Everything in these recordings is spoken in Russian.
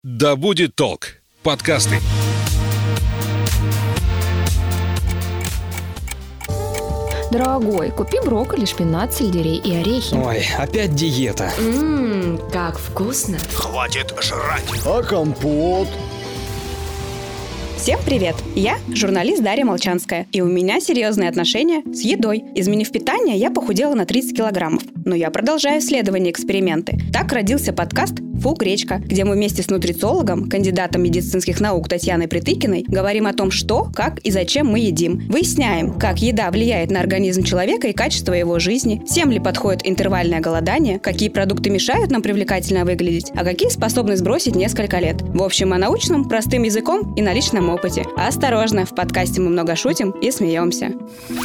Да будет толк. Подкасты. Дорогой, купи брокколи, шпинат, сельдерей и орехи. Ой, опять диета. Как вкусно. Хватит жрать. А компот? Всем привет! Я журналист Дарья Молчанская, и у меня серьезные отношения с едой. Изменив питание, я похудела на 30 килограммов. Но я продолжаю исследования и эксперименты. Так родился подкаст «Фу, гречка», где мы вместе с нутрициологом, кандидатом медицинских наук Татьяной Притыкиной, говорим о том, что, как и зачем мы едим. Выясняем, как еда влияет на организм человека и качество его жизни, всем ли подходит интервальное голодание, какие продукты мешают нам привлекательно выглядеть, а какие способны сбросить несколько лет. В общем, о научном, простым языком и на личном опыте. Осторожно, в подкасте мы много шутим и смеемся.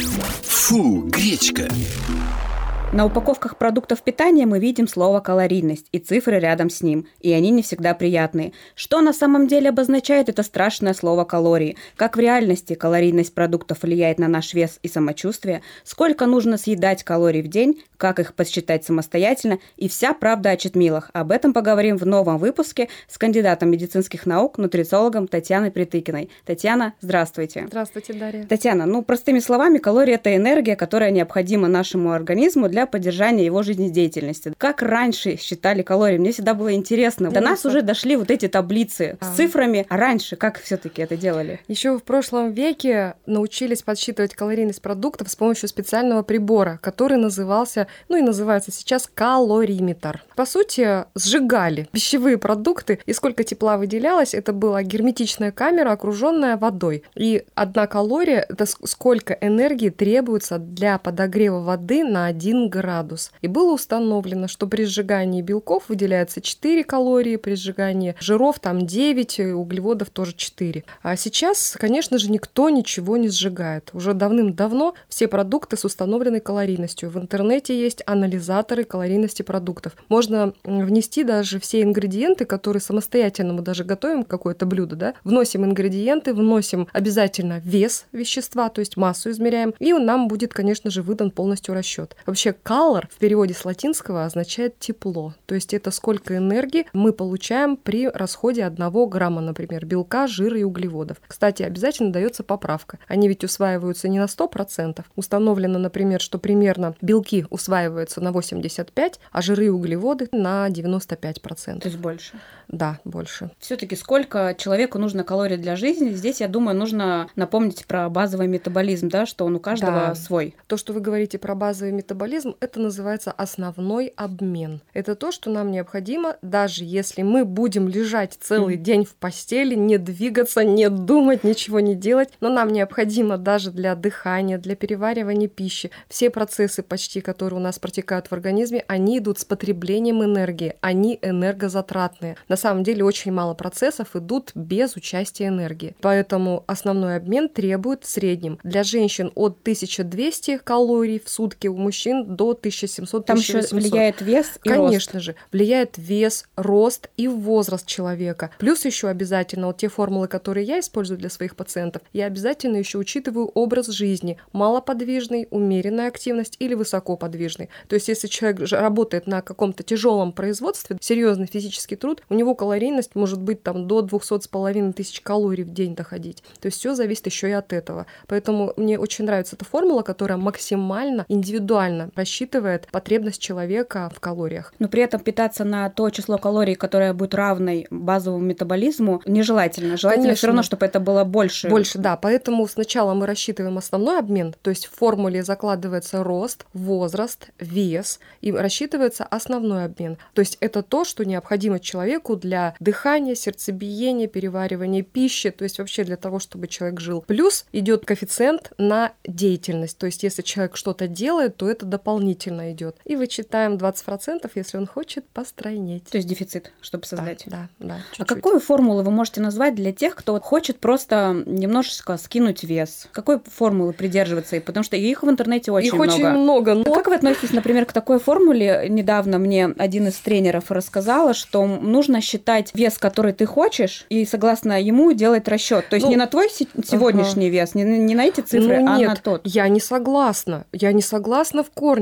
Фу, гречка. На упаковках продуктов питания мы видим слово «калорийность» и цифры рядом с ним, и они не всегда приятные. Что на самом деле обозначает это страшное слово «калории»? Как в реальности калорийность продуктов влияет на наш вес и самочувствие? Сколько нужно съедать калорий в день? Как их подсчитать самостоятельно? И вся правда о читмилах. Об этом поговорим в новом выпуске с кандидатом медицинских наук, нутрициологом Татьяной Притыкиной. Татьяна, здравствуйте. Здравствуйте, Дарья. Татьяна, простыми словами, калории – это энергия, которая необходима нашему организму для поддержания его жизнедеятельности. Как раньше считали калории? Мне всегда было интересно. До нас уже дошли вот эти таблицы с цифрами. А раньше как все-таки это делали? Еще в прошлом веке научились подсчитывать калорийность продуктов с помощью специального прибора, который назывался, и называется сейчас калориметр. По сути, сжигали пищевые продукты, и сколько тепла выделялось, это была герметичная камера, окруженная водой. И 1 калория – это сколько энергии требуется для подогрева воды на 1 градус. И было установлено, что при сжигании белков выделяется 4 калории, при сжигании жиров 9, углеводов тоже 4. А сейчас, конечно же, никто ничего не сжигает. Уже давным-давно все продукты с установленной калорийностью. В интернете есть анализаторы калорийности продуктов. Можно внести даже все ингредиенты, которые самостоятельно мы даже готовим какое-то блюдо, да? Вносим ингредиенты, вносим обязательно вес вещества, то есть массу измеряем, и нам будет, конечно же, выдан полностью расчет. Вообще, color в переводе с латинского означает тепло, то есть это сколько энергии мы получаем при расходе 1 грамма, например, белка, жира и углеводов. Кстати, обязательно дается поправка. Они ведь усваиваются не на 100%. Установлено, например, что примерно белки усваиваются на 85%, а жиры и углеводы на 95%. То есть больше? Да, больше. Все-таки сколько человеку нужно калорий для жизни? Здесь, я думаю, нужно напомнить про базовый метаболизм, да, что он у каждого свой. То, что вы говорите про базовый метаболизм, это называется основной обмен. Это то, что нам необходимо, даже если мы будем лежать целый день в постели, не двигаться, не думать, ничего не делать, но нам необходимо даже для дыхания, для переваривания пищи. Все процессы почти, которые у нас протекают в организме, они идут с потреблением энергии, они энергозатратные. На самом деле очень мало процессов идут без участия энергии. Поэтому основной обмен требует в среднем для женщин от 1200 калорий в сутки, у мужчин до 1700-1800. Там еще влияет вес и рост. Конечно же, влияет вес, рост и возраст человека. Плюс еще обязательно те формулы, которые я использую для своих пациентов, я обязательно еще учитываю образ жизни. Малоподвижный, умеренная активность или высокоподвижный. То есть если человек работает на каком-то тяжелом производстве, серьезный физический труд, у него калорийность может быть до 200,5 тысяч калорий в день доходить. То есть все зависит еще и от этого. Поэтому мне очень нравится эта формула, которая максимально индивидуально рассчитывает потребность человека в калориях. Но при этом питаться на то число калорий, которое будет равной базовому метаболизму, нежелательно. Желательно все равно, чтобы это было больше. Больше, да. Поэтому сначала мы рассчитываем основной обмен, то есть в формуле закладывается рост, возраст, вес, и рассчитывается основной обмен. То есть это то, что необходимо человеку для дыхания, сердцебиения, переваривания пищи, то есть вообще для того, чтобы человек жил. Плюс идет коэффициент на деятельность, то есть если человек что-то делает, то это дополнительно идет. И вычитаем 20%, если он хочет постройнеть. То есть дефицит, чтобы создать. Да, чуть-чуть. А какую формулу вы можете назвать для тех, кто хочет просто немножечко скинуть вес? Какой формулы придерживаться? Потому что их в интернете очень много. Их очень много. Но... Как вы относитесь, например, к такой формуле? Недавно мне один из тренеров рассказала, что нужно считать вес, который ты хочешь, и согласно ему делать расчет. То есть не на твой сегодняшний вес, не на эти цифры, а нет, на тот. Я не согласна. Я не согласна в корне.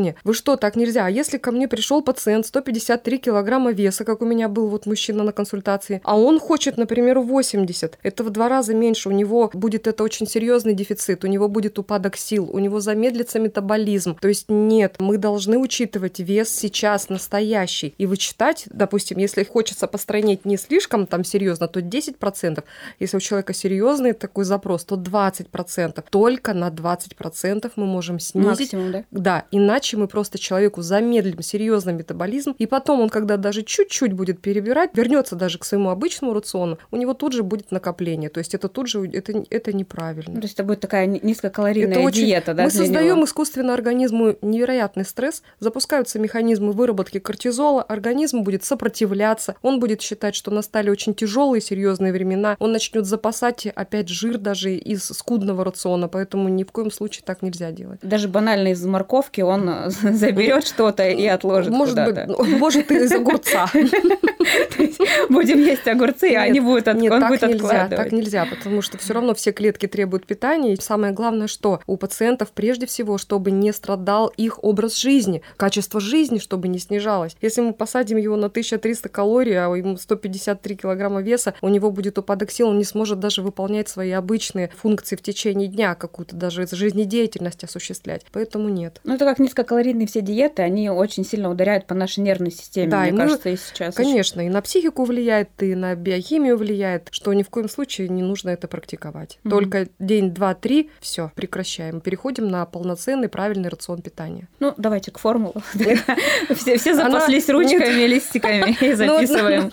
мне, вы что, так нельзя? А если ко мне пришел пациент 153 килограмма веса, как у меня был вот мужчина на консультации, а он хочет, например, 80, это в 2 раза меньше, у него будет это очень серьезный дефицит, у него будет упадок сил, у него замедлится метаболизм. То есть нет, мы должны учитывать вес сейчас настоящий и вычитать, допустим, если хочется постройнеть не слишком там серьезно, то 10%, если у человека серьезный такой запрос, то 20%. Только на 20% мы можем снизить. Максимум, да? Да, иначе мы просто человеку замедлим серьезный метаболизм, и потом он, когда даже чуть-чуть будет перебирать, вернется даже к своему обычному рациону, у него тут же будет накопление. То есть это тут же это неправильно. То есть это будет такая низкокалорийная диета, да? Мы создаем искусственно организму невероятный стресс, запускаются механизмы выработки кортизола, организм будет сопротивляться, он будет считать, что настали очень тяжелые, серьезные времена, он начнет запасать опять жир даже из скудного рациона, поэтому ни в коем случае так нельзя делать. Даже банально из морковки он заберет что-то и отложит куда-то. Может, и из огурца. Будем есть огурцы, а они будут откладывать. Так нельзя, потому что все равно все клетки требуют питания. И самое главное, что у пациентов прежде всего, чтобы не страдал их образ жизни, качество жизни, чтобы не снижалось. Если мы посадим его на 1300 калорий, а ему 153 килограмма веса, у него будет упадок сил, он не сможет даже выполнять свои обычные функции в течение дня, какую-то даже жизнедеятельность осуществлять. Поэтому нет. Ну, это как низкокалорийные все диеты, они очень сильно ударяют по нашей нервной системе, да, мне кажется, и сейчас. Конечно, и на психику влияет, и на биохимию влияет, что ни в коем случае не нужно это практиковать. Только день, 2, 3, все, прекращаем. Переходим на полноценный, правильный рацион питания. Ну, давайте к формулу. Все запаслись ручками, листиками и записываем.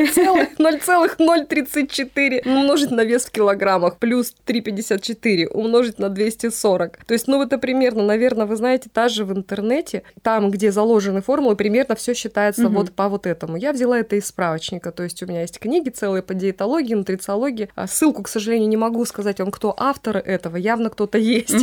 0,034 умножить на вес в килограммах плюс 3,54 умножить на 240. То есть, это примерно, наверное, вы знаете, та же в интернете, там, где заложены формулы, примерно все считается вот по вот этому. Я взяла это из справочника, то есть у меня есть книги целые по диетологии, нутрициологии. Ссылку, к сожалению, не могу сказать вам, кто автор этого, явно кто-то есть.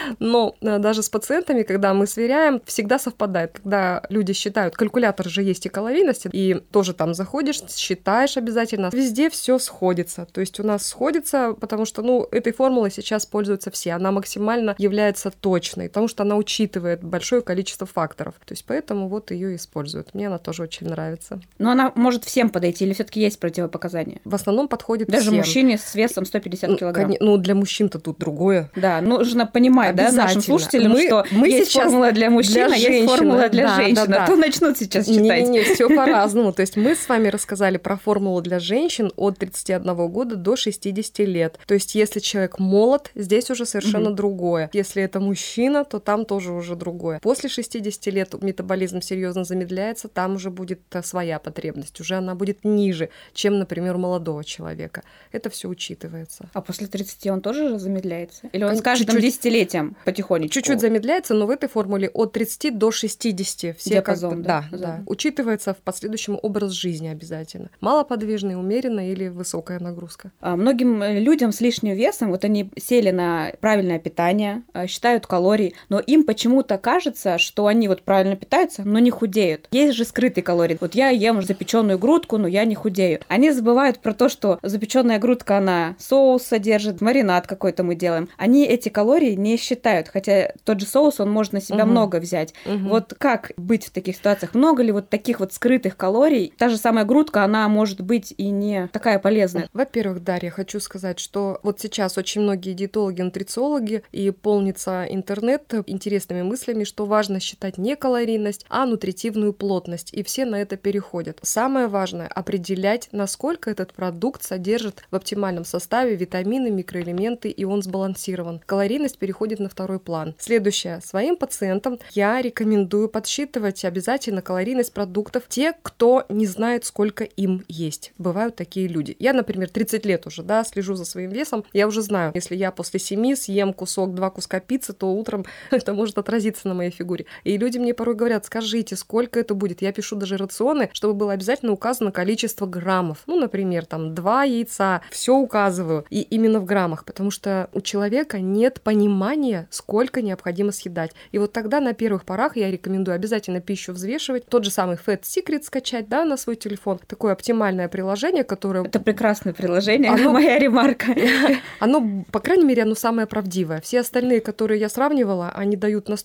Но даже с пациентами, когда мы сверяем, всегда совпадает. Когда люди считают, калькулятор же есть и калорийность, и тоже там заходишь, считаешь обязательно, везде все сходится. То есть у нас сходится, потому что, этой формулой сейчас пользуются все. Она максимально является точной, потому что она учитывает большое количество факторов. То есть поэтому вот ее используют. Мне она тоже очень нравится. Но она может всем подойти или все-таки есть противопоказания? В основном подходит даже всем. Мужчине с весом 150 килограмм. Для мужчин-то тут другое. Да, нужно понимать, да, нашим слушателям, что есть формула для мужчин, а есть формула для женщин. А то начнут сейчас читать. Не, все по-разному. То есть мы с вами рассказали про формулу для женщин от 31 года до 60 лет. То есть если человек молод, здесь уже совершенно другое. Если это мужчина, то там тоже уже другое. После 60 лет метаболизм серьезно замедляется, там уже будет своя потребность, уже она будет ниже, чем, например, у молодого человека. Это все учитывается. А после 30 он тоже замедляется? Или он с каждым десятилетием потихонечку? Чуть-чуть замедляется, но в этой формуле от 30 до 60. Все диапазон, да. Учитывается в последующем образ жизни обязательно. Малоподвижный, умеренная или высокая нагрузка. Многим людям с лишним весом, вот они сели на правильное питание, считают калории, но им почему-то кажется, что они вот правильно питаются, но не худеют. Есть же скрытые калории. Вот я ем запеченную грудку, но я не худею. Они забывают про то, что запеченная грудка, она соус содержит, маринад какой-то мы делаем. Они эти калории не считают, хотя тот же соус, он может на себя много взять. Вот как быть в таких ситуациях? Много ли вот таких вот скрытых калорий? Та же самая грудка, она может быть и не такая полезная. Во-первых, Дарья, хочу сказать, что вот сейчас очень многие диетологи, нутрициологи и полнится интернет интересными мыслями, что важно считать не калорийность, а нутритивную плотность. И все на это переходят. Самое важное — определять, насколько этот продукт содержит в оптимальном составе витамины, микроэлементы, и он сбалансирован. Калорийность переходит на второй план. Следующее. Своим пациентам я рекомендую подсчитывать обязательно калорийность продуктов те, кто не знает, сколько им есть. Бывают такие люди. Я, например, 30 лет уже, слежу за своим весом. Я уже знаю, если я после 7 съем два куска пиццы, то утром это может отразиться на моей фигуре. И люди мне порой говорят: скажите, сколько это будет? Я пишу даже рационы, чтобы было обязательно указано количество граммов. Например, 2 яйца. Все указываю. И именно в граммах, потому что у человека нет понимания, сколько необходимо съедать. И вот тогда на первых порах я рекомендую обязательно пищу взвешивать. Тот же самый Fat Secret скачать, на свой телефон. Такое оптимальное приложение, которое... Это прекрасное приложение, моя ремарка. Оно, по крайней мере, оно самое правдивое. Все остальные, которые я сравнивала, они дают настолько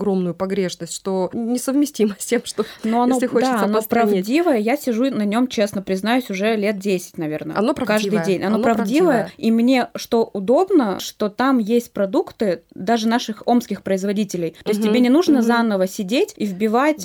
огромную погрешность, что несовместимо с тем, что Но оно, если хочется оно постранить. правдивое. Я сижу на нем, честно признаюсь, уже лет 10, наверное. Оно правдивое. Каждый день. Оно правдивое. И мне что удобно, что там есть продукты даже наших омских производителей. То есть тебе не нужно заново сидеть и вбивать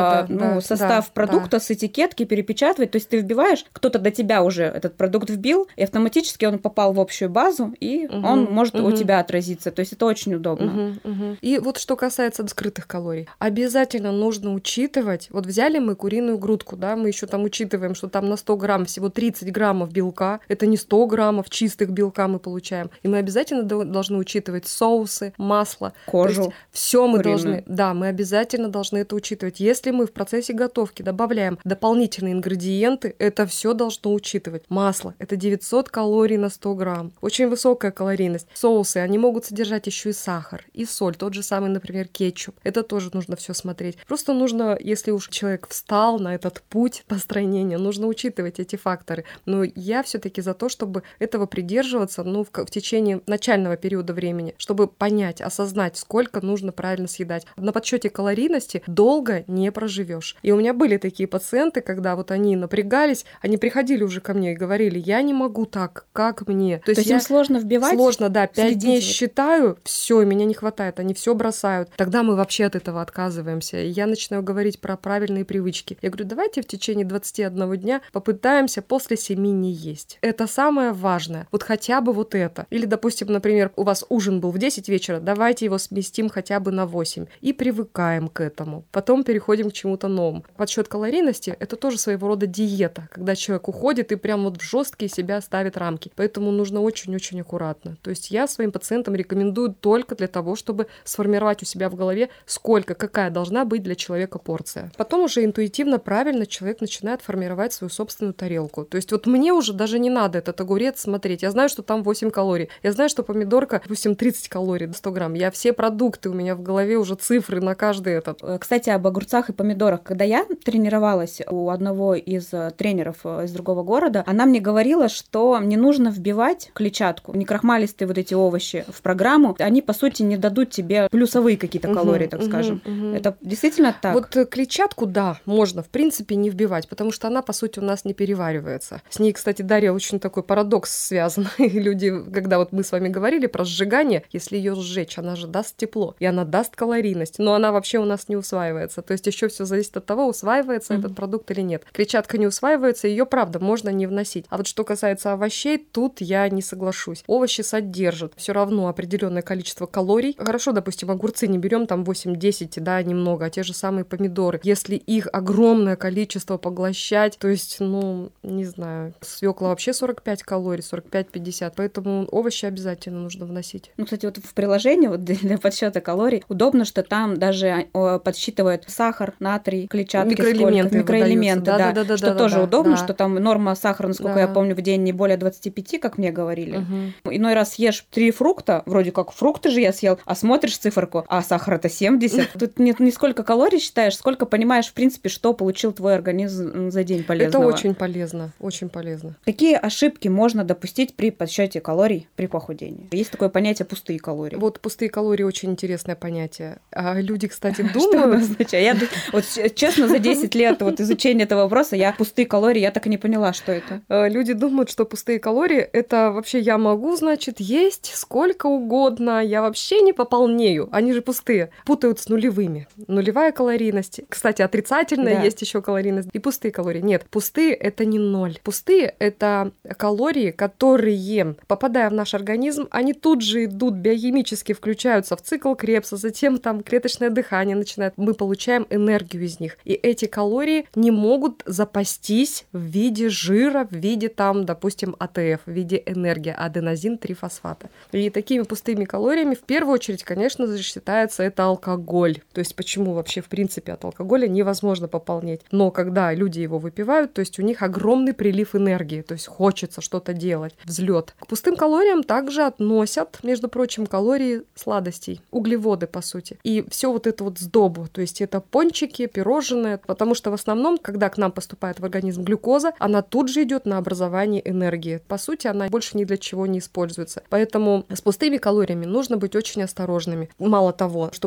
состав продукта с этикетки, перепечатывать. То есть ты вбиваешь, кто-то до тебя уже этот продукт вбил, и автоматически он попал в общую базу, и он может у тебя отразиться. То есть это очень удобно. И вот что касается скрытых калорий. Обязательно нужно учитывать, вот взяли мы куриную грудку, да, мы еще там учитываем, что там на 100 грамм всего 30 граммов белка, это не 100 граммов чистых белка мы получаем. И мы обязательно должны учитывать соусы, масло, кожу. Все мы куриную. мы обязательно должны это учитывать. Если мы в процессе готовки добавляем дополнительные ингредиенты, это все должно учитывать. Масло — это 900 калорий на 100 грамм. Очень высокая калорийность. Соусы, они могут содержать еще и сахар, и соль, тот же самый, например, кетчуп. Это тоже нужно все смотреть. Просто нужно, если уж человек встал на этот путь построения, нужно учитывать эти факторы. Но я все-таки за то, чтобы этого придерживаться, в течение начального периода времени, чтобы понять, осознать, сколько нужно правильно съедать. На подсчете калорийности долго не проживешь. И у меня были такие пациенты, когда вот они напрягались, они приходили уже ко мне и говорили: я не могу так, как мне. То есть им сложно вбивать? Сложно, да. 5 дней считаю, все, меня не хватает, они все бросают. Тогда мы вообще от этого отказываемся. И я начинаю говорить про правильные привычки. Я говорю, давайте в течение 21 дня попытаемся после 7 не есть. Это самое важное. Вот хотя бы вот это. Или, допустим, например, у вас ужин был в 10 вечера, давайте его сместим хотя бы на 8. И привыкаем к этому. Потом переходим к чему-то новому. Подсчет калорийности — это тоже своего рода диета, когда человек уходит и прям вот в жесткие себя ставит рамки. Поэтому нужно очень-очень аккуратно. То есть я своим пациентам рекомендую только для того, чтобы сформировать у себя в голове, какая должна быть для человека порция. Потом уже интуитивно, правильно человек начинает формировать свою собственную тарелку. То есть вот мне уже даже не надо этот огурец смотреть. Я знаю, что там 8 калорий. Я знаю, что помидорка, допустим, 30 калорий на 100 грамм. Я все продукты, у меня в голове уже цифры на каждый этот. Кстати, об огурцах и помидорах. Когда я тренировалась у одного из тренеров из другого города, она мне говорила, что не нужно вбивать клетчатку, некрахмалистые вот эти овощи в программу. Они, по сути, не дадут тебе плюсовые какие-то калории, так скажем. Это действительно так? Вот клетчатку, да, можно, в принципе, не вбивать, потому что она, по сути, у нас не переваривается. С ней, кстати, Дарья, очень такой парадокс связан. И люди, когда вот мы с вами говорили про сжигание, если ее сжечь, она же даст тепло, и она даст калорийность, но она вообще у нас не усваивается. То есть еще все зависит от того, усваивается этот продукт или нет. Клетчатка не усваивается, ее, правда, можно не вносить. А вот что касается овощей, тут я не соглашусь. Овощи содержат все равно определенное количество калорий. Хорошо, допустим, огурцы не берем там 8-10, да, немного, а те же самые помидоры. Если их огромное количество поглощать, то есть, не знаю, свекла вообще 45 калорий, 45-50, поэтому овощи обязательно нужно вносить. Кстати, вот в приложении вот для подсчета калорий удобно, что там даже подсчитывают сахар, натрий, клетчатки, микроэлементы, да, что тоже удобно, что там норма сахара, насколько я помню, в день не более 25, как мне говорили. Иной раз ешь 3 фрукта, вроде как фрукты же я съел, а смотришь циферку, а сахар-то 70. Тут нет не сколько калорий считаешь, сколько понимаешь, в принципе, что получил твой организм за день полезного. Это очень полезно, очень полезно. Какие ошибки можно допустить при подсчете калорий при похудении? Есть такое понятие пустые калории. Вот пустые калории очень интересное понятие. А люди, кстати, думают... Что это означает? Вот честно, за 10 лет вот изучения этого вопроса пустые калории, я так и не поняла, что это. Люди думают, что пустые калории — это вообще я могу, значит, есть сколько угодно, я вообще не пополнею. Они же пустые. Путают с нулевыми. Нулевая калорийность. Кстати, отрицательная есть еще калорийность. И пустые калории. Нет, пустые — это не ноль. Пустые — это калории, которые, попадая в наш организм, они тут же идут биохимически, включаются в цикл Кребса, затем там клеточное дыхание начинает. Мы получаем энергию из них. И эти калории не могут запастись в виде жира, в виде там, допустим, АТФ, в виде энергии, аденозин-трифосфата. И такими пустыми калориями в первую очередь, конечно же, считается это алкоголь. То есть почему вообще, в принципе, от алкоголя невозможно пополнять. Но когда люди его выпивают, то есть у них огромный прилив энергии, то есть хочется что-то делать, взлет. К пустым калориям также относят, между прочим, калории сладостей, углеводы, по сути. И все вот это вот сдобу, то есть это пончики, пирожные, потому что в основном, когда к нам поступает в организм глюкоза, она тут же идет на образование энергии. По сути, она больше ни для чего не используется. Поэтому с пустыми калориями нужно быть очень осторожными. Мало того, чтобы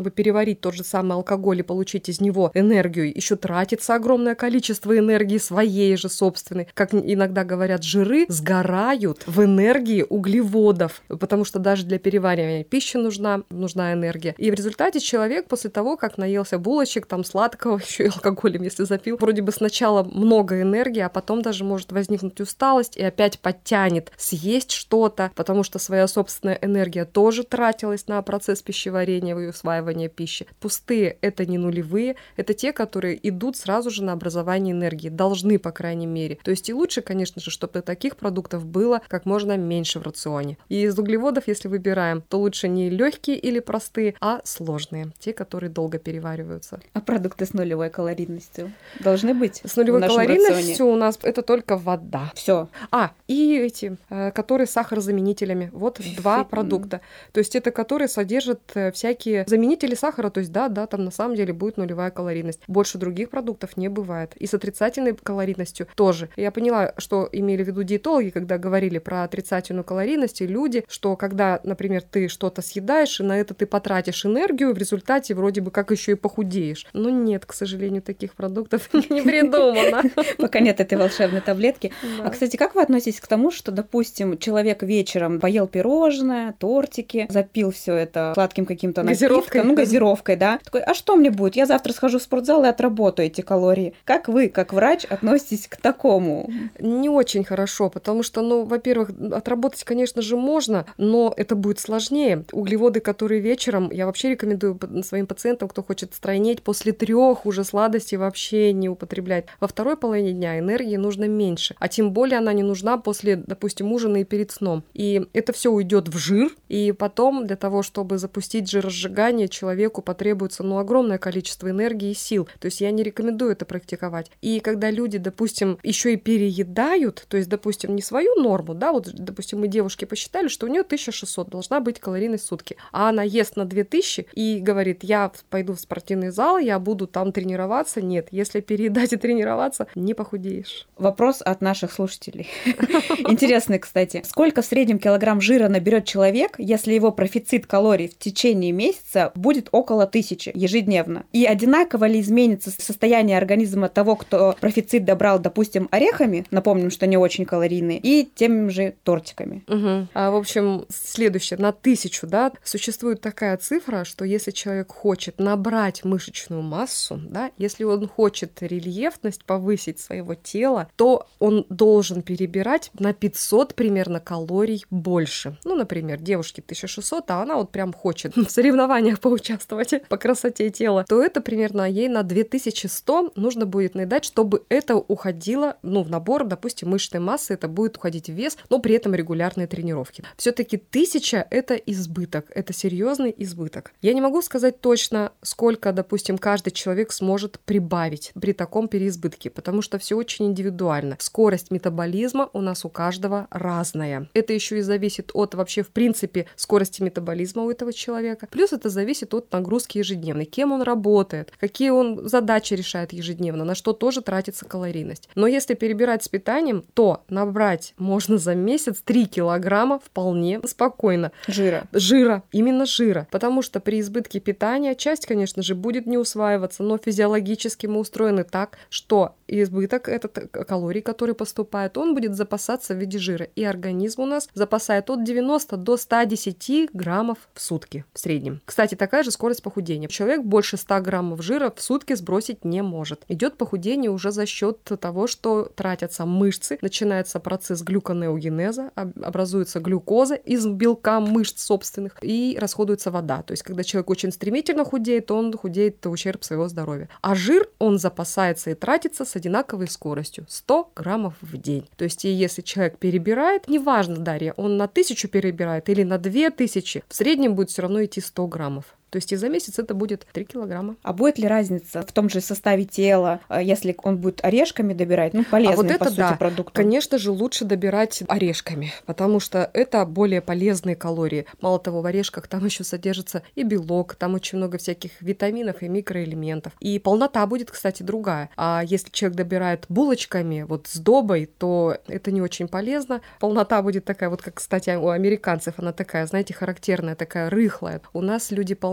чтобы переварить тот же самый алкоголь и получить из него энергию, еще тратится огромное количество энергии своей же собственной. Как иногда говорят, жиры сгорают в энергии углеводов, потому что даже для переваривания пищи нужна энергия. И в результате человек после того, как наелся булочек, там сладкого, еще и алкоголем, если запил, вроде бы сначала много энергии, а потом даже может возникнуть усталость и опять подтянет съесть что-то, потому что своя собственная энергия тоже тратилась на процесс пищеварения и усваивания пищи. Пустые — это не нулевые, это те, которые идут сразу же на образование энергии, должны, по крайней мере. То есть и лучше, конечно же, чтобы таких продуктов было как можно меньше в рационе. И из углеводов, если выбираем, то лучше не легкие или простые, а сложные, те, которые долго перевариваются. А продукты с нулевой калорийностью должны быть? С нулевой калорийностью у нас это только вода. Все. И эти, которые с сахарозаменителями. Вот два продукта. То есть это которые содержат всякие заменители сахара. То есть да, там на самом деле будет нулевая калорийность. Больше других продуктов не бывает. И с отрицательной калорийностью тоже. Я поняла, что имели в виду диетологи, когда говорили про отрицательную калорийность, и люди, что когда, например, ты что-то съедаешь, и на это ты потратишь энергию, в результате вроде бы как еще и похудеешь. Но нет, к сожалению, таких продуктов не придумано. Пока нет этой волшебной таблетки. А, кстати, как вы относитесь к тому, что, допустим, человек вечером поел пирожное, тортики, запил все это сладким каким-то напитком, газировкой, да? Такой, а что мне будет? Я завтра схожу в спортзал и отработаю эти калории. Как вы, как врач, относитесь к такому? Не очень хорошо, потому что, во-первых, отработать, конечно же, можно, но это будет сложнее. Углеводы, которые вечером, я вообще рекомендую своим пациентам, кто хочет стройнеть, после 3 уже сладости вообще не употреблять. Во второй половине дня энергии нужно меньше, а тем более она не нужна после, допустим, ужина и перед сном. И это все уйдет в жир, и потом для того, чтобы запустить жиросжигание, человеку потребуется огромное количество энергии и сил. То есть я не рекомендую это практиковать. И когда люди, допустим, еще и переедают, то есть, допустим, не свою норму, да, вот, допустим, мы девушки посчитали, что у нее 1600 должна быть калорийность в сутки, а она ест на 2000 и говорит, я пойду в спортивный зал, я буду там тренироваться. Нет, если переедать и тренироваться, не похудеешь. Вопрос от наших слушателей. Интересный, кстати. Сколько в среднем килограмм жира наберет человек, если его профицит калорий в течение месяца будет около 1000 ежедневно? И одинаково ли изменится состояние организма того, кто профицит добрал, допустим, орехами, напомним, что не очень калорийные, и теми же тортиками? В общем, следующее. На 1000, да, существует такая цифра, что если человек хочет набрать мышечную массу, да, если он хочет рельефность повысить своего тела, то он должен перебирать на 500 примерно калорий больше. Например, девушке 1600, а она вот прям хочет в соревнованиях поучаствовать по красоте тела, то это примерно ей на 2100 нужно будет наедать, чтобы это уходило, в набор, допустим, мышечной массы, это будет уходить в вес, но при этом регулярные тренировки. Все-таки 1000 — это избыток, это серьезный избыток. Я не могу сказать точно, сколько, допустим, каждый человек сможет прибавить при таком переизбытке, потому что все очень индивидуально. Скорость метаболизма у нас у каждого разная. Это еще и зависит от вообще, в принципе, скорости метаболизма у этого человека. Плюс это зависит от нагрузки ежедневной, кем он работает, какие он задачи решает ежедневно, на что тоже тратится калорийность. Но если перебирать с питанием, то набрать можно за месяц 3 килограмма вполне спокойно. Жира, именно жира. Потому что при избытке питания часть, конечно же, будет не усваиваться, но физиологически мы устроены так, что избыток, этот калорий, который поступает, он будет запасаться в виде жира. И организм у нас запасает от 90 до 110 граммов в сутки в среднем. Кстати, такая же скорость похудения. Человек больше 100 граммов жира в сутки сбросить не может. Идет похудение уже за счет того, что тратятся мышцы, начинается процесс глюконеогенеза, образуется глюкоза из белка мышц собственных и расходуется вода. То есть, когда человек очень стремительно худеет, он худеет в ущерб своего здоровья. А жир, он запасается и тратится с одинаковой скоростью – 100 граммов в день. То есть, и если человек перебирает, неважно, Дарья, он на 1000 перебирает или на 2000, в среднем будет все равно идти 100 граммов. То есть и за месяц это будет 3 килограмма. А будет ли разница в том же составе тела, если он будет орешками добирать, полезные, по сути, продукты? Конечно же, лучше добирать орешками, потому что это более полезные калории. Мало того, в орешках там еще содержится и белок, там очень много всяких витаминов и микроэлементов. И полнота будет, кстати, другая. А если человек добирает булочками, сдобой, то это не очень полезно. Полнота будет такая, как, кстати, у американцев, она такая, знаете, характерная, такая рыхлая. У нас люди полнее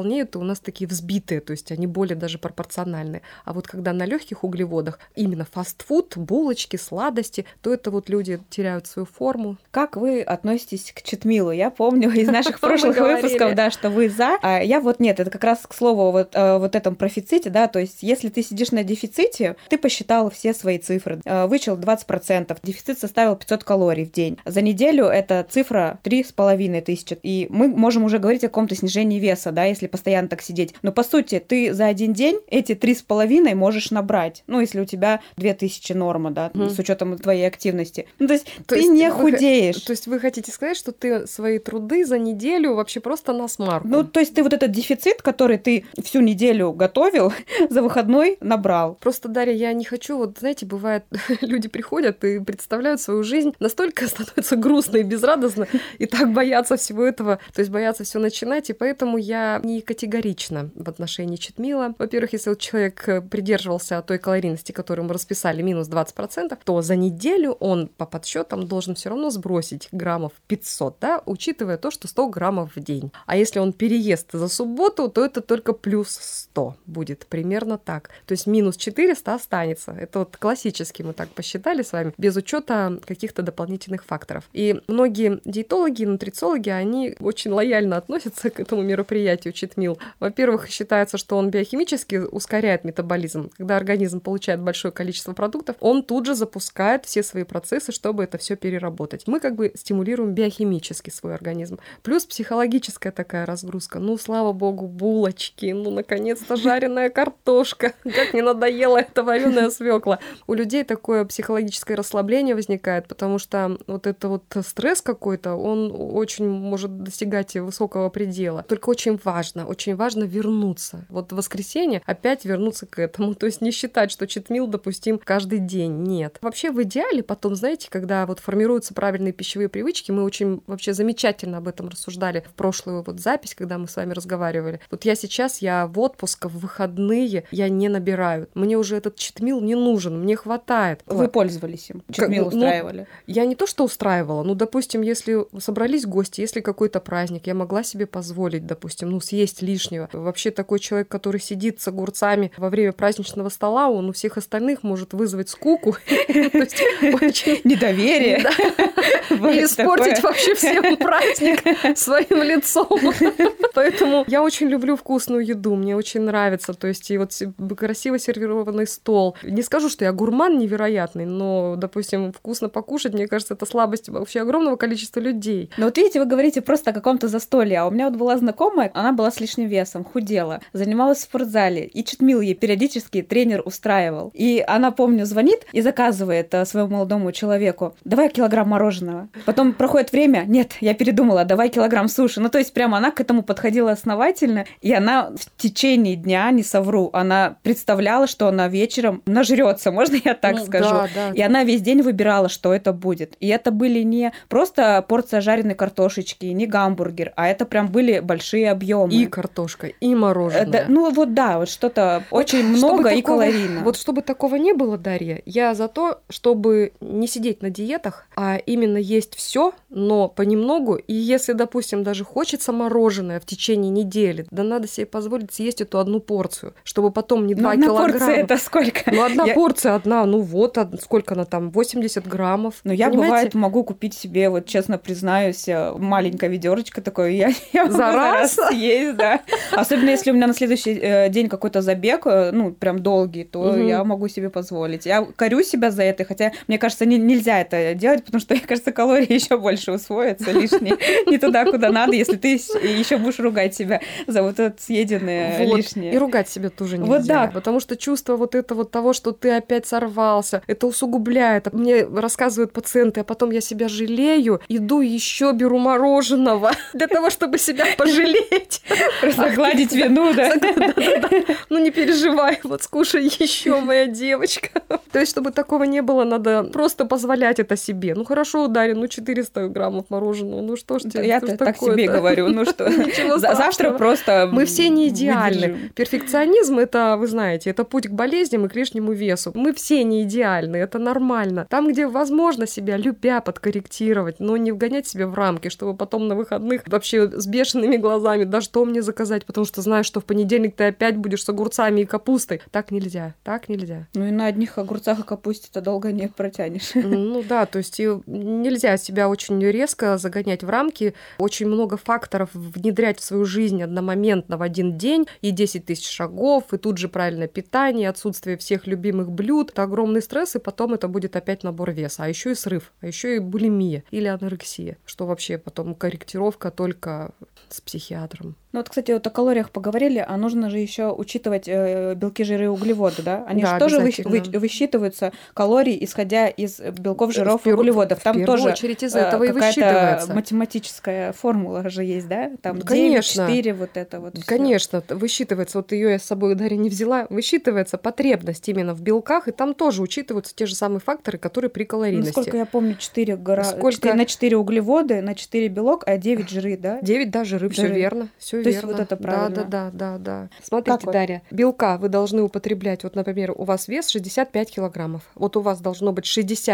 полнеют, и у нас такие взбитые, то есть они более даже пропорциональные. А вот когда на легких углеводах, именно фастфуд, булочки, сладости, то это вот люди теряют свою форму. Как вы относитесь к читмилу? Я помню из наших прошлых выпусков, да, что вы за, а я вот нет. Это как раз к слову вот этом профиците, да, то есть если ты сидишь на дефиците, ты посчитал все свои цифры, вычел 20%, дефицит составил 500 калорий в день. За неделю эта цифра 3500, и мы можем уже говорить о каком-то снижении веса, да, если постоянно так сидеть. Но по сути ты за один день эти 3,5 можешь набрать, ну, если у тебя 2000 норма, да, с учетом твоей активности. Ну, то есть ты не худеешь. То есть вы хотите сказать, что ты свои труды за неделю вообще просто на смарку? Ну, то есть ты вот этот дефицит, который ты всю неделю готовил, за выходной набрал. Просто, Дарья, я не хочу, вот знаете, бывает, люди приходят и представляют свою жизнь, настолько становится грустно и безрадостно, и так боятся всего этого, то есть боятся все начинать, и поэтому я не категорична в отношении читмила. Во-первых, если вот человек придерживался той калорийности, которую мы расписали, минус 20%, то за неделю он по подсчетам должен все равно сбросить граммов 500, да, учитывая то, что 100 граммов в день. А если он переест за субботу, то это только плюс 100 будет, примерно так. То есть минус 400 останется. Это вот классически мы так посчитали с вами, без учета каких-то дополнительных факторов. И многие диетологи, нутрициологи, они очень лояльно относятся к этому мероприятию читмил. Во-первых, считается, что он биохимически ускоряет метаболизм. Когда организм получает большое количество продуктов, он тут же запускает все свои процессы, чтобы это все переработать. Мы как бы стимулируем биохимически свой организм. Плюс психологическая такая разгрузка. Ну, слава богу, булочки, ну, наконец-то жареная картошка. Как мне надоела эта вареная свекла. У людей такое психологическое расслабление возникает, потому что вот это вот стресс какой-то, он очень может достигать высокого предела. Только очень важно вернуться. Вот в воскресенье опять вернуться к этому. То есть не считать, что читмил допустим каждый день. Нет. Вообще в идеале потом, знаете, когда вот формируются правильные пищевые привычки, мы очень вообще замечательно об этом рассуждали в прошлую вот запись, когда мы с вами разговаривали. Вот я в отпуск, в выходные, я не набираю. Мне уже этот читмил не нужен, мне хватает. Вы пользовались им? Читмил устраивали? Я не то, что устраивала, ну, допустим, если собрались гости, если какой-то праздник, я могла себе позволить, допустим, ну, съесть лишнего. Вообще такой человек, который сидит с огурцами во время праздничного стола, он у всех остальных может вызвать скуку. Недоверие. И испортить вообще всем праздник своим лицом. Поэтому я очень люблю вкусную еду, мне очень нравится. То есть и вот красиво сервированный стол. Не скажу, что я гурман невероятный, но, допустим, вкусно покушать, мне кажется, это слабость вообще огромного количества людей. Но вот видите, вы говорите просто о каком-то застолье, а у меня вот была знакомая, она была с лишним весом, худела, занималась в спортзале, и читмил ей периодически тренер устраивал. И она, помню, звонит и заказывает своему молодому человеку: давай килограмм мороженого. Потом проходит время: нет, я передумала, давай килограмм суши. Ну, то есть прямо она к этому подходила основательно, и она в течение дня, не совру, она представляла, что она вечером нажрется, можно я так скажу? Да. И она весь день выбирала, что это будет. И это были не просто порция жареной картошечки, не гамбургер, а это прям были большие объемы. И картошка, и мороженое. Вот что-то очень много и калорийно. Вот чтобы такого не было, Дарья, я за то, чтобы не сидеть на диетах, а именно есть все, но понемногу. И если, допустим, даже хочется мороженое в течение недели, да надо себе позволить съесть эту одну порцию, чтобы потом не 2 килограмма. Одна порция это сколько? Ну, одна порция, сколько она там, 80 граммов. Но я, бывает, могу купить себе, вот честно признаюсь, маленькое ведерочко такое, я за раз съесть, да. Особенно если у меня на следующий день какой-то забег, ну, прям долгий, то я могу себе позволить. Я корю себя за это, хотя, мне кажется, нельзя это делать, потому что, мне кажется, калории еще больше усвоятся лишние, не туда, куда надо, если ты еще будешь ругать себя за вот это съеденное лишнее. И ругать себя тоже нельзя. Вот да. Потому что чувство вот этого того, что ты опять сорвался, это усугубляет. Мне рассказывают пациенты, а потом я себя жалею, иду еще беру мороженого для того, чтобы себя пожалеть. Загладить вину, да? Ну не переживай, вот скушай еще, моя девочка. То есть, чтобы такого не было, надо просто позволять это себе. Ну хорошо, Дарья, 400 граммов мороженого, ну что ж тебе? Я так себе говорю, ну что, завтра просто мы все не идеальны. Перфекционизм — это, вы знаете, это путь к болезням и к лишнему весу. Мы все не идеальны, это нормально. Там, где возможно себя любя подкорректировать, но не вгонять себя в рамки, чтобы потом на выходных вообще с бешеными глазами: да что мне мне заказать, потому что знаешь, что в понедельник ты опять будешь с огурцами и капустой. Так нельзя. Ну и на одних огурцах и капусте ты долго не протянешь. Ну да, то есть нельзя себя очень резко загонять в рамки, очень много факторов внедрять в свою жизнь одномоментно в один день, и 10 тысяч шагов, и тут же правильное питание, отсутствие всех любимых блюд. Это огромный стресс, и потом это будет опять набор веса, а еще и срыв, а еще и булимия или анорексия, что вообще потом корректировка только с психиатром. Ну вот, кстати, вот о калориях поговорили, а нужно же еще учитывать белки, жиры и углеводы, да? Они же тоже высчитываются калории, исходя из белков, жиров и углеводов. Там тоже очередь из этого и высчитывается. Математическая формула же есть, да? Там 9, конечно. 4, вот это вот. Конечно, высчитывается. Вот ее я с собой, Дарья, не взяла. Высчитывается потребность именно в белках, и там тоже учитываются те же самые факторы, которые при калорийности. Насколько я помню, 4 на 4 углеводы, на 4 белок, а 9 жиры, да? 9, да, жиры, все верно. Все То верно. есть вот это правильно. Да. Смотрите, Дарья, белка вы должны употреблять, вот, например, у вас вес 65 килограммов. Вот у вас должно быть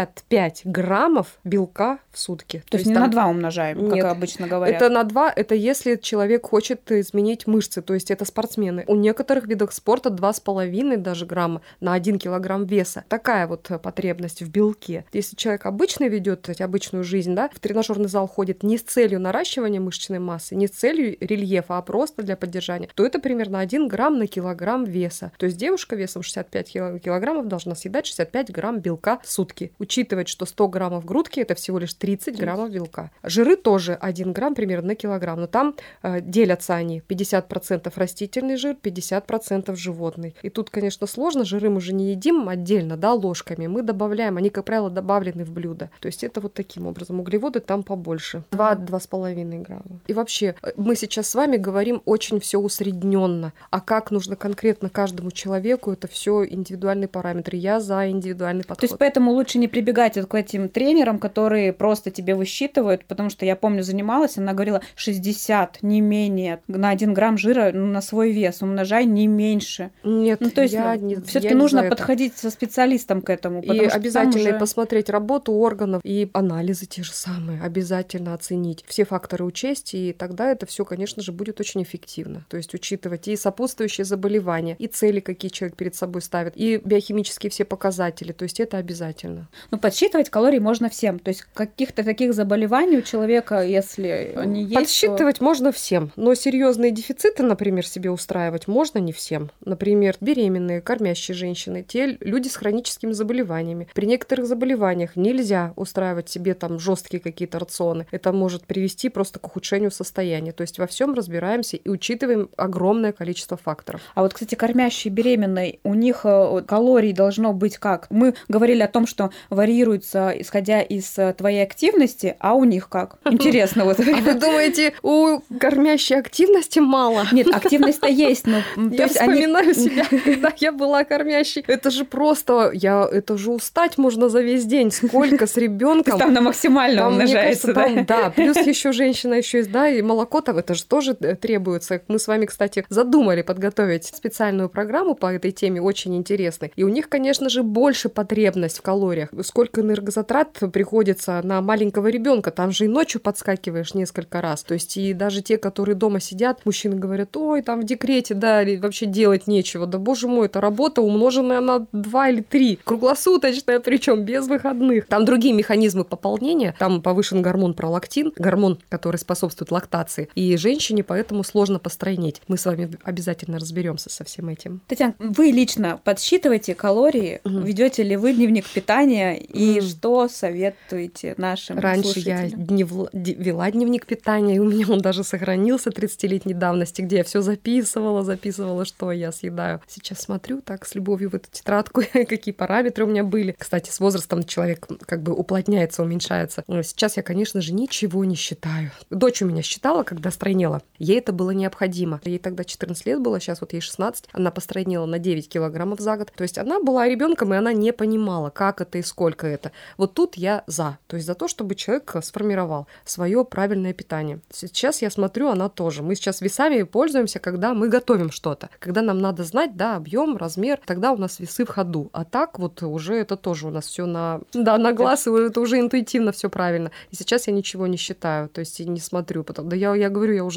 65 граммов белка в сутки. То есть не там... на 2 умножаем, Нет, как обычно говорят. Это на 2, это если человек хочет изменить мышцы, то есть это спортсмены. У некоторых видов спорта 2,5 даже грамма на 1 килограмм веса. Такая вот потребность в белке. Если человек обычно ведет обычную жизнь, да, в тренажерный зал ходит не с целью наращивания мышечной массы, не с целью рельефа, а просто для поддержания, то это примерно 1 грамм на килограмм веса. То есть девушка весом 65 килограммов должна съедать 65 грамм белка в сутки. Учитывать, что 100 граммов грудки – это всего лишь 30 граммов белка. Жиры тоже 1 грамм примерно на килограмм, но там делятся они 50% растительный жир, 50% животный. И тут, конечно, сложно, жиры мы же не едим отдельно, да, ложками, мы добавляем, они, как правило, добавлены в блюдо. То есть это вот таким образом. Углеводы там побольше, 2-2,5 грамма. И вообще, мы сейчас с вами говорим очень все усредненно. А как нужно конкретно каждому человеку, это все индивидуальные параметры. Я за индивидуальный подход. То есть поэтому лучше не прибегать к этим тренерам, которые просто тебе высчитывают, потому что я помню, занималась, она говорила 60, не менее, на 1 грамм жира на свой вес, умножай не меньше. Нет, ну, то есть все-таки нужно подходить со специалистом к этому. И обязательно посмотреть работу органов и анализы те же самые, обязательно оценить, все факторы учесть, и тогда это все, конечно же, будет очень эффективно. То есть учитывать и сопутствующие заболевания, и цели, какие человек перед собой ставит, и биохимические все показатели. То есть это обязательно. Но подсчитывать калории можно всем. То есть каких-то таких заболеваний у человека, если они есть... Подсчитывать можно всем. Но серьезные дефициты, например, себе устраивать можно не всем. Например, беременные, кормящие женщины, те люди с хроническими заболеваниями. При некоторых заболеваниях нельзя устраивать себе там жесткие какие-то рационы. Это может привести просто к ухудшению состояния. То есть во всем разбираемся и учитываем огромное количество факторов. А вот, кстати, кормящие беременные, у них калорий должно быть как? Мы говорили о том, что варьируется, исходя из твоей активности, а у них как? Интересно. Вот. А вы думаете, у кормящей активности мало? Нет, активность-то есть, но... Я вспоминаю себя, когда я была кормящей. Это же просто... Это же устать можно за весь день. Сколько с ребенком. Там на максимальном умножается, да? Да, плюс еще женщина еще есть, да, и молоко-то это же тоже требуется. Мы с вами, кстати, задумали подготовить специальную программу по этой теме, очень интересной. И у них, конечно же, больше потребность в калориях. Сколько энергозатрат приходится на маленького ребенка, там же и ночью подскакиваешь несколько раз. То есть и даже те, которые дома сидят, мужчины говорят, ой, там в декрете, да, или вообще делать нечего. Да, боже мой, это работа, умноженная на 2 или 3, круглосуточная, причем без выходных. Там другие механизмы пополнения, там повышен гормон пролактин, гормон, который способствует лактации, и женщине поэтому сложно постройнеть. Мы с вами обязательно разберемся со всем этим. Татьяна, вы лично подсчитываете калории, ведете ли вы дневник питания и что советуете нашим слушателям? Раньше я вела дневник питания, и у меня он даже сохранился 30-летней давности, где я все записывала, что я съедаю. Сейчас смотрю так с любовью в эту тетрадку, какие параметры у меня были. Кстати, с возрастом человек как бы уплотняется, уменьшается. Сейчас я, конечно же, ничего не считаю. Дочь у меня считала, когда стройнела. Ей это было необходимо. Ей тогда 14 лет было, сейчас вот ей 16. Она постройнела на 9 килограммов за год. То есть она была ребенком, и она не понимала, как это и сколько это. Вот тут я за. То есть за то, чтобы человек сформировал свое правильное питание. Сейчас я смотрю, она тоже. Мы сейчас весами пользуемся, когда мы готовим что-то. Когда нам надо знать, да, объем, размер, тогда у нас весы в ходу. А так вот уже это тоже у нас все на глаз, и это уже интуитивно все правильно. И сейчас я ничего не считаю, то есть и не смотрю. Потом, да я говорю, я уже знаю,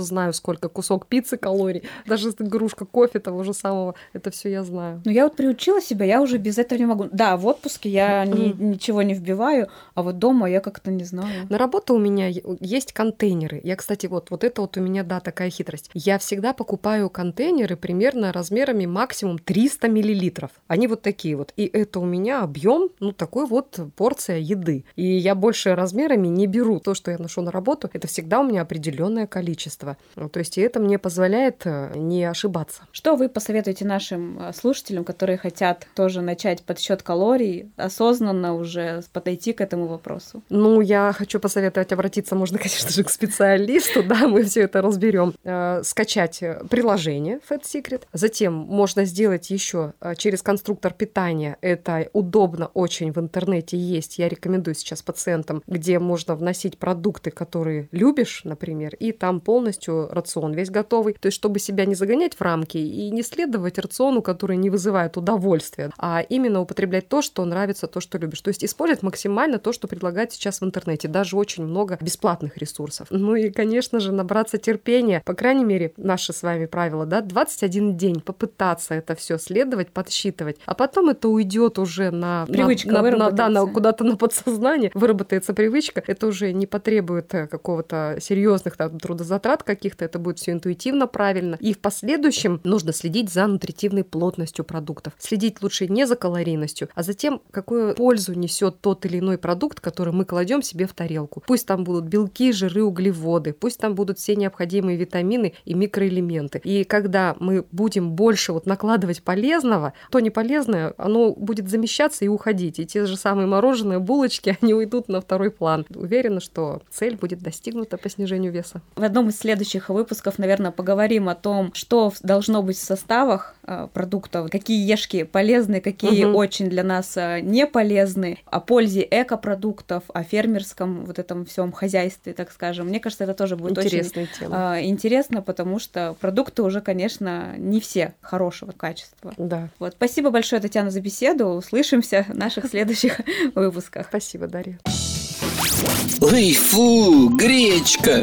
сколько кусок пиццы калорий, даже кружка кофе того же самого, это все я знаю. Ну, я вот приучила себя, я уже без этого не могу. Да, в отпуске я ничего не вбиваю, а вот дома я как-то не знаю. На работу у меня есть контейнеры. Я, кстати, вот это вот у меня, да, такая хитрость. Я всегда покупаю контейнеры примерно размерами максимум 300 миллилитров. Они вот такие вот. И это у меня объем, ну, такой вот порция еды. И я больше размерами не беру. То, что я ношу на работу, это всегда у меня определенное количество. То есть и это мне позволяет не ошибаться. Что вы посоветуете нашим слушателям, которые хотят тоже начать подсчет калорий, осознанно уже подойти к этому вопросу? Ну, я хочу посоветовать обратиться, можно, конечно же, к специалисту, да, мы все это разберем. Скачать приложение Fat Secret. Затем можно сделать еще через конструктор питания. Это удобно очень в интернете есть. Я рекомендую сейчас пациентам, где можно вносить продукты, которые любишь, например, и там полностью рацион весь готовый. То есть, чтобы себя не загонять в рамки и не следовать рациону, который не вызывает удовольствия, а именно употреблять то, что нравится, то, что любишь. То есть, использовать максимально то, что предлагает сейчас в интернете. Даже очень много бесплатных ресурсов. Ну и, конечно же, набраться терпения. По крайней мере, наши с вами правила, да, 21 день попытаться это все следовать, подсчитывать, а потом это уйдет уже на куда-то на подсознание, выработается привычка. Это уже не потребует какого-то серьезных трудозатрат каких-то, это будет все интуитивно, правильно. И в последующем нужно следить за нутритивной плотностью продуктов. Следить лучше не за калорийностью, а за тем, какую пользу несет тот или иной продукт, который мы кладем себе в тарелку. Пусть там будут белки, жиры, углеводы, пусть там будут все необходимые витамины и микроэлементы. И когда мы будем больше накладывать полезного, то неполезное, оно будет замещаться и уходить. И те же самые мороженые, булочки, они уйдут на второй план. Уверена, что цель будет достигнута по снижению веса. В одном из следующих выпусков, наверное, поговорим о том, что должно быть в составах продуктов, какие ешки полезны, какие очень для нас не полезны, о пользе экопродуктов, о фермерском вот этом всем хозяйстве, так скажем. Мне кажется, это тоже будет очень интересно, потому что продукты уже, конечно, не все хорошего качества. Да. Вот. Спасибо большое, Татьяна, за беседу. Услышимся в наших следующих выпусках. Спасибо, Дарья. Ой, фу, гречка!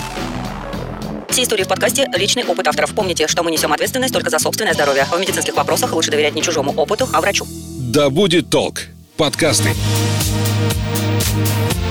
Все истории в подкасте – личный опыт авторов. Помните, что мы несем ответственность только за собственное здоровье. В медицинских вопросах лучше доверять не чужому опыту, а врачу. Да будет толк. Подкасты.